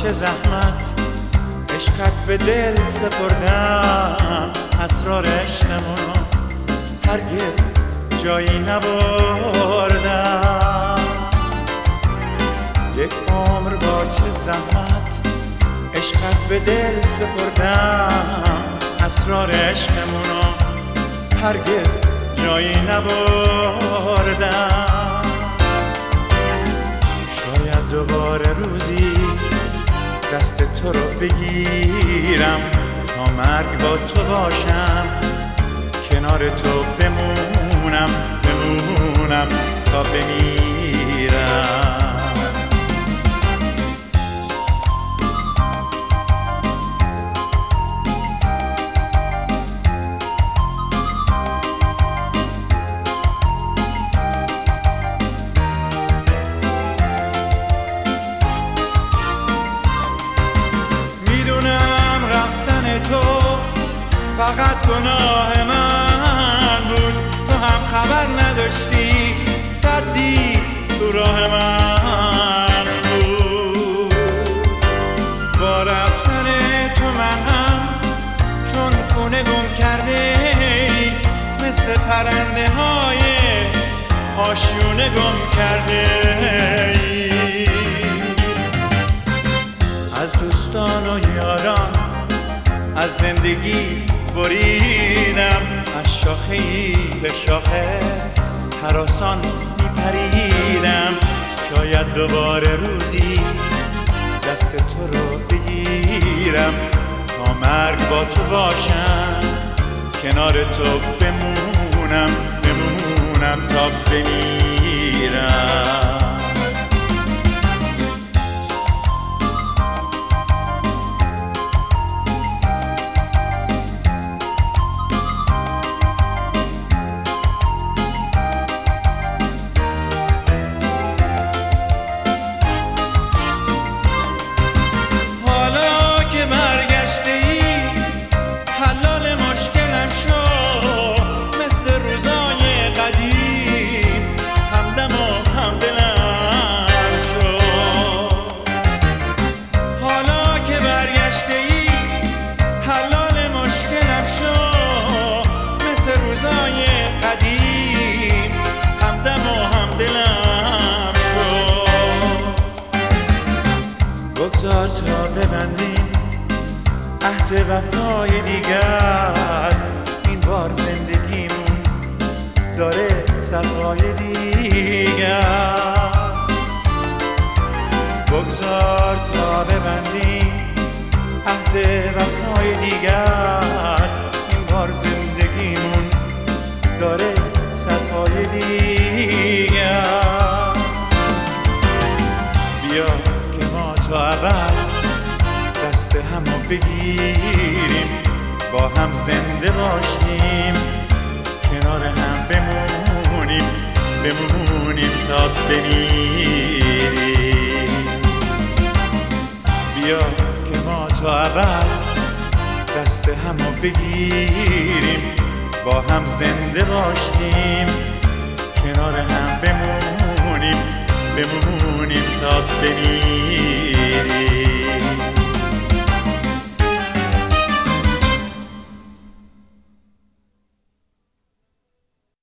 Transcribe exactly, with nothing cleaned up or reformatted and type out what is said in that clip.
چه زحمت عشقت به دل سپردم، اسرار عشقمونو هرگز جایی نبردم. یک عمر با چه زحمت عشقت به دل سپردم، اسرار عشقمونو هرگز جایی نبردم. شاید دوباره روزی دست تو رو بگیرم، تا مرگ با تو باشم، کنار تو بمونم بمونم تا بمیرم. فقط گناه من بود، تو هم خبر نداشتی، صدی تو راه من بود. با رفتن تو من هم چون خونه گم کرده، مثل پرنده های آشیونه گم کرده. از دوستان و یاران از زندگی بریدم، از شاخه ای به شاخه هراسان میپریدم. شاید دوباره روزی دست تو رو بگیرم، تا مرگ با تو باشم، کنار تو بمونم بمونم تا بمیرم. بگذار تا ببندیم عهد وفای دیگر، این بار زندگیمون داره صفای دیگر. بگذار تا ببندیم عهد وفای دیگر، این بار زندگیمون داره صفای دیگر. بیا تا ابد دست همو بگیریم، با هم زنده باشیم، کنار هم بمونیم بمونیم تا بمیریم. بیا که ما تا ابد دست همو بگیریم، با هم زنده باشیم، کنار هم بمونیم بمونیم تا بمیریم.